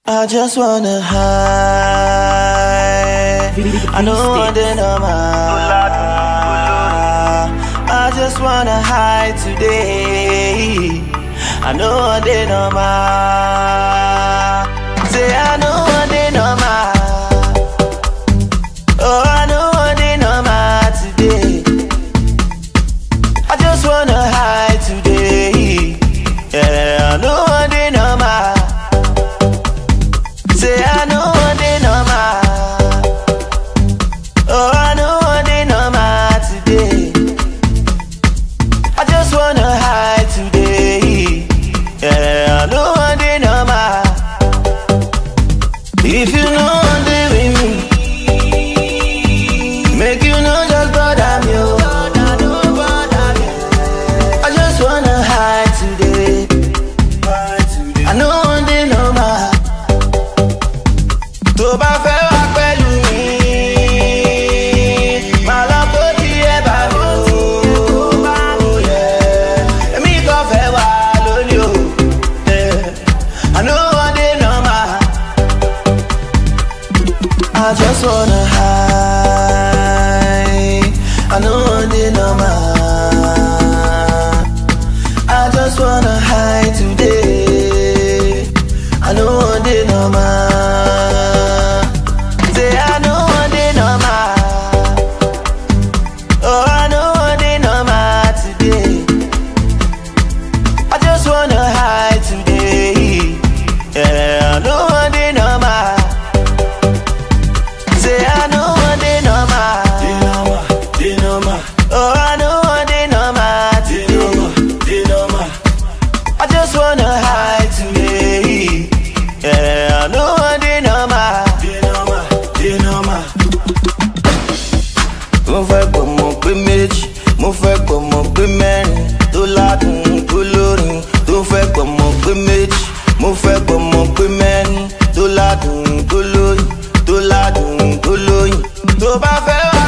I just wanna hide. I know one day no more. I just wanna hide today. I know one day no more. Say I know one day no more. Oh, I know one day no more today. I just wanna hide today. Yeah, I know one day no more. Say I know one day no more. Oh, I know one day no more today. I just wanna hide today. Yeah, I know one day no more. If you know one day with me, make you know just bother me. I just wanna hide today. I know one day no more. Tó bá fẹ́ wá pẹ̀lú mi, máa lọ kó tiẹ̀ bá mi o. Èmi kò fẹ́ wá lónìí o. I know one day no more. I just wanna hide. I know one day no more. I just wanna hide today. I know one day no more. Say I know one day no more. Oh, I know one day no more today. I just wanna hide today. Yeah, I know one day no more. Say I know one day no more. Oh, I know one day no more today. I just wanna hide today. Yeah, I know one day no more. Mo fẹ́ gbọ́ mọ̀ pé méjì, mo fẹ́ gbọ́ mọ̀ pé mẹ́rin, tó ládùn tó lórin. Tó fẹ́ gbọ́ mọ̀ pé méjì, mo fẹ́ gbọ́ mọ̀ pé mẹ́rin, tó ládùn tó lóyin, tó ládùn tó lóyin. Tó bá fẹ́ wá